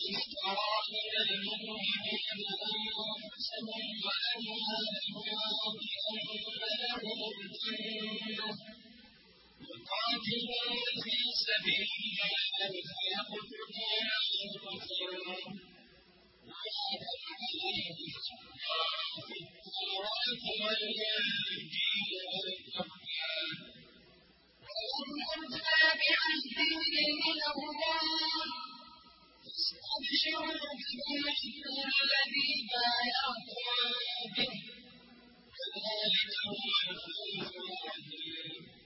اشترى من المؤمنين أنفسهم وأموالهم بأن لهم الجنة يقاتلون في سبيل الله فيقتلون ويقتلون وعدا عليه في التوراة والإنجيل والقرآن وهم بعهده من الله فاستبشروا ببيعكم الذي بايعتم به كذلك هو الفوز العظيم.